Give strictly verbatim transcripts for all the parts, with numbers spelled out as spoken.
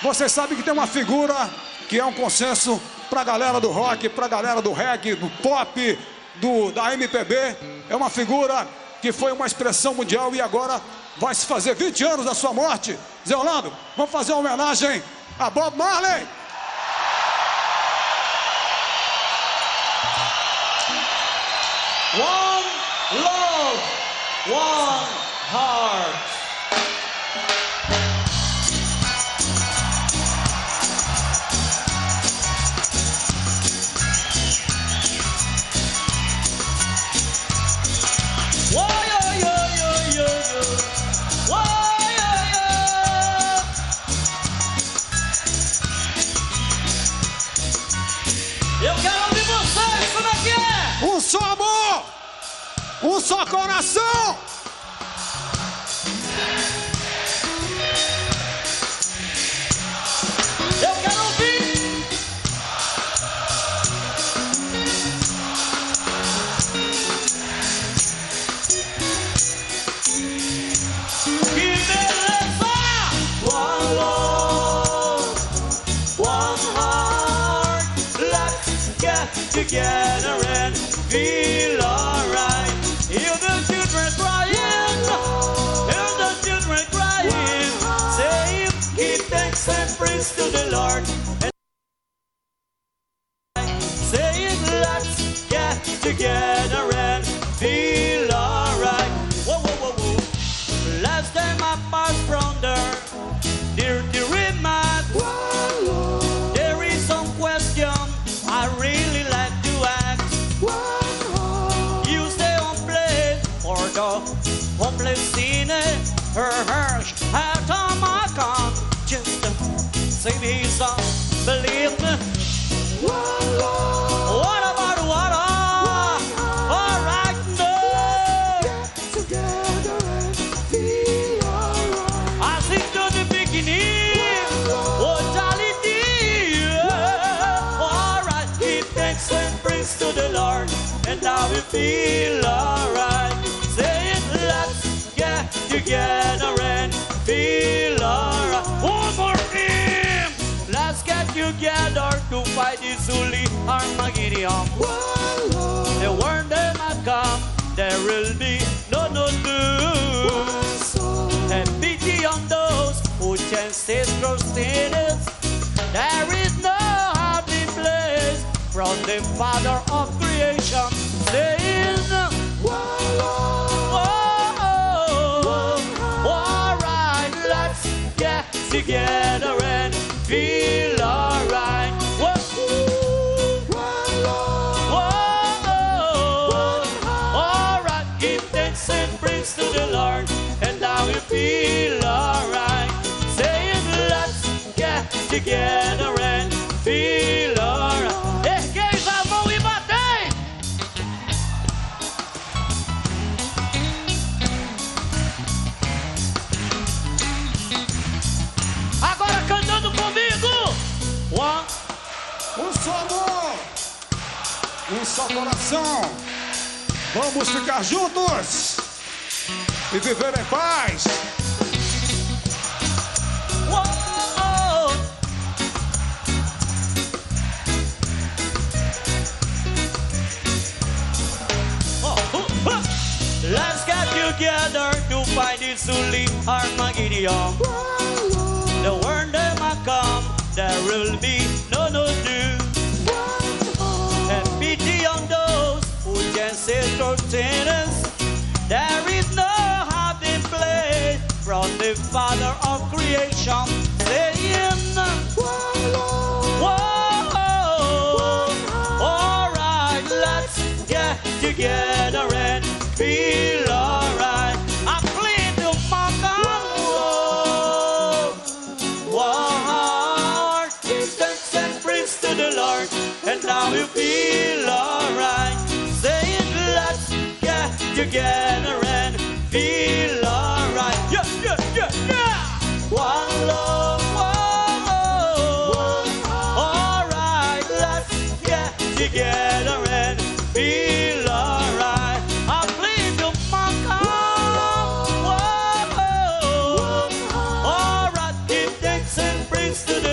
Vocês sabem que tem uma figura que é um consenso pra galera do rock, pra galera do reggae, do pop, do, da M P B. É uma figura que foi uma expressão mundial e agora vai se fazer vinte anos da sua morte. Zé Orlando, vamos fazer uma homenagem a Bob Marley. One love, one heart. Eu quero ouvir vocês, como é que é? Um só amor, um só coração. Eu quero ouvir. Que beleza! One love, one heart. Let's get together and feel alright. Hear the children crying, hear the children crying. Say, give thanks and praise to the Lord. And say, let's get together and feel alright. Whoa, whoa, whoa, whoa. Last time I passed from there, dear, dear, my there is some question I really like to ask. You stay on play for the homeless sinner, her hirsch, how time I come just to sing his song. Believe me. What about water? All right, no. I sing to the beginning. Oh, Charlie dear. All right, give thanks and praise to the Lord, and now we feel all right. Say it, let's get together and feel all right. One more time. Let's get together to fight this holy Armageddon. The word that might come, there will be no no doom. And pity on those who chances proceedings. There is no happy place from the Father of creation, saying, whoa, all right, let's get together and feel all right. Whoa, all right, give thanks and praise to the Lord, and now we feel all right. Saying, let's get together and feel all right. Ergueis a mão e batei. Agora cantando comigo. One, Um só amor, um só coração. Vamos ficar juntos e viver em paz. whoa, let's get together to fight this holy Armageddon. The word that might come, there will be no no doom. And pity on those who just say tenants. There is no happy place from the Father of creation, saying, whoa, all right, let's get together and feel all right. I plead to my God, one heart, give thanks and praise to the Lord, and now we feel all right. Saying, let's get together and feel all right. Yeah, yeah, yeah, yeah. One love, one love. All right, let's get together and feel all right. I plead to my God. All right, give thanks and praise to the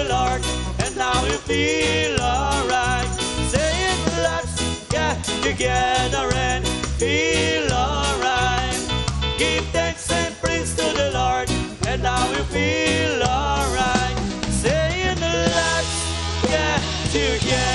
feel alright. Saying let's get together and feel alright. Give thanks and praise to the Lord, and now we feel alright. Saying let's get together.